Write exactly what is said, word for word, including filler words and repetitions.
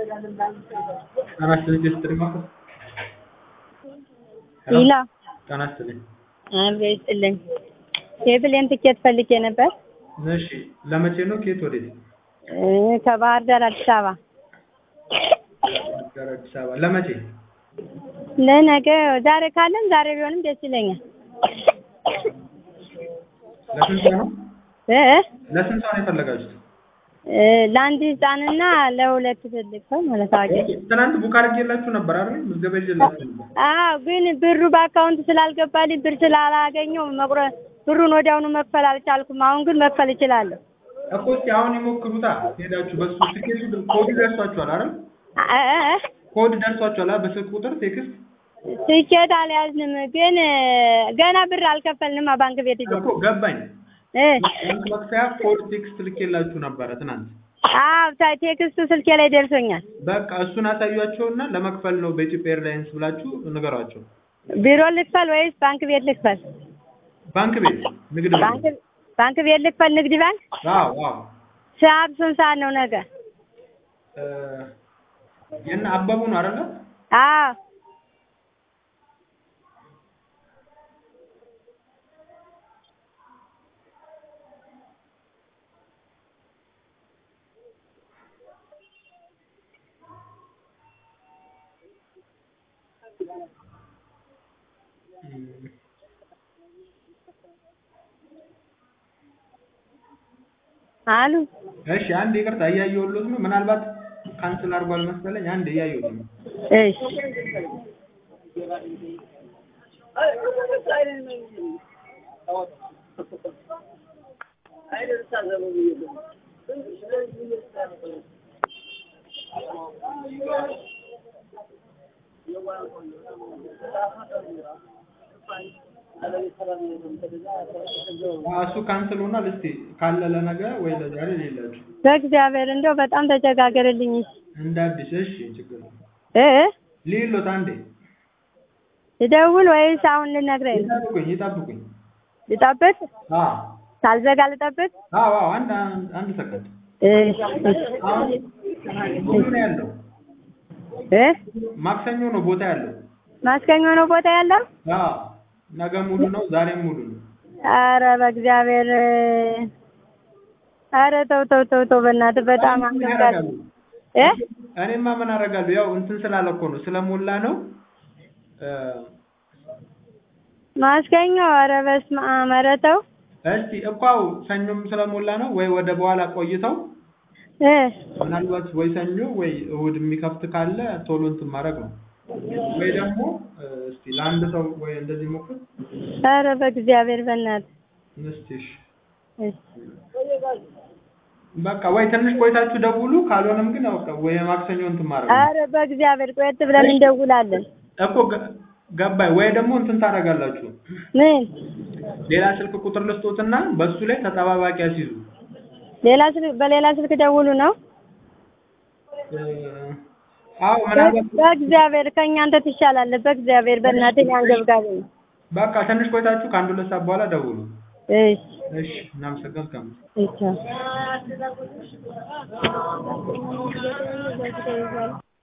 ጤና ይስጥልኝ ስትሪ ማለት ይላ ጤና ይስጥልኝ አቤት ይስጥልኝ የፕሌን ትኬት ፈልጌ ነበር እሺ ለመቼ ነው ከየት ወዴት ከባህር ዳር አዲስ አበባ ዳር አዲስ አበባ ለመቼ ለነገ ዛሬ ካለም ዛሬ ቢሆንም ደስ ይለኛል ለስንት ነው እ ለስንት ነው የፈለጋችሁት ለአንድ ህፃንና ለሁለት ትልቅ ሰው ማለት አዋቂ ትናንት ቡክ አድርጌላችሁ ነበር አይደል ምዝገባ ይዤላችሁ ነበር አዎ ግን ብሩ በአካውንት ስላልገባልኝ ብር ስላላገኘው መቁረጥ ብሩን ወዲያውኑ መክፈል አልቻልኩም አሁን ግን መክፈል እችላለሁ እኮ እስኪ አሁን ይሞክሩታ ሄዳችሁ በሱ ትኬቱ ኮድ ደርሷችኋል አይደል እ ኮድ ደርሷችኋል በስልክ ቁጥር ቴክስት ትኬት አልያዝንም ግን ገና ብር አልከፈልንም ባንክ ቤት ሄጄ እኮ ገባኝ እ መክፈያ ኮድ ቴክስት ልኬላችሁ ነበር ትናንት አዎ ቴክስቱ ስልኬ ላይ ደርሶኛል በቃ እሱን አሳያቸውና ለመክፈል ነው በኢትዮጵያ ኤርላይንስ ብላችሁ ንገሯቸው ቢሮ ልክፈል ወይስ ባንክ ቤት ልክፈል ባንክ ቤት ንግድ ባንክ ባንክ ቤት ልክፈል ንግድ ባንክ አዎ አዎ ሰዓት ስንት ሰዓት ነው ነገ እ የና አበቡ ነው አይደል አዎ አሉ እሺ አንድ ይቅርታ እያየሁልዎት ነው ምናልባት ካንስል አድርጓል መሰለኝ አንድ እያየሁት ነው እሺ እሱ ካንስል ሆኗል እስቲ ካለ ለነገ ወይ ለዛሬ ሌላችሁ በእግዚአብሔር እንደው በጣም ተቸጋገረልኝ እንደ አዲስ እሺ ችግር እ ሌሎት አንዴ ይደውል ወይስ አሁን ልነግረኝ ይጠብቁኝ ይጠብቁኝ ልጠብቅ አዎ ሳልዘጋ ልጠብቅ አዎ አዎ አንድ አንድ ሰከንድ እሺ ሙሉ ነው ያለው እ ማክሰኞ ነው ቦታ ያለው ማክሰኞ ነው ቦታ ያለው አዎ ነገ ሙሉ ነው ዛሬም ሙሉ ነው ኧረ በእግዚአብሔር ኧረ ተው ተው ተው ተው በእናትህ በጣም አንገጋል እ እኔማ ምን አደርጋለሁ ያው እንትን ስላለ እኮ ነው ስለሞላ ነው እ ማክሰኞ ኧረ በስመ አብ ኧረ ተው እስቲ እኮው ሰኞም ስለሞላ ነው ወይ ወደ በኋላ ቆይተው እ ምናልባት ወይ ሰኞ ወይ እሑድ የሚከፍት ካለ ቶሎ እንትን ማድረግ ነው ወይ ደግሞ እስቲ ለአንድ ሰው ወይ እንደዚህ ሞክር ኧረ በእግዚአብሔር በእናትህ እስቲ እሺ በቃ ወይ ትንሽ ቆይታችሁ ደውሉ ካልሆነም ግን በቃ ወይ ማክሰኞ እንትን ማድረግ ኧረ በእግዚአብሔር ቆየት ብለን እንደውላለን እኮ ገባይ ወይ ደግሞ እንትን ታደርጋላችሁ ምን ሌላ ስልክ ቁጥር ልስጦትና በሱ ላይ ተጠባባቂ አስይዙ ሌላ ስልክ በሌላ ስልክ ደውሉ ነው አዎ ምናልባት በእግዚአብሔር ከኛ አንተ ትሻላለህ በእግዚአብሔር በእናትህ አንገብጋቢ በቃ ትንሽ ቆይታችሁ ከአንድ ሁለት ሰዓት በኋላ ደውሉ እሺ እሺ እናመሰግናለን እሺ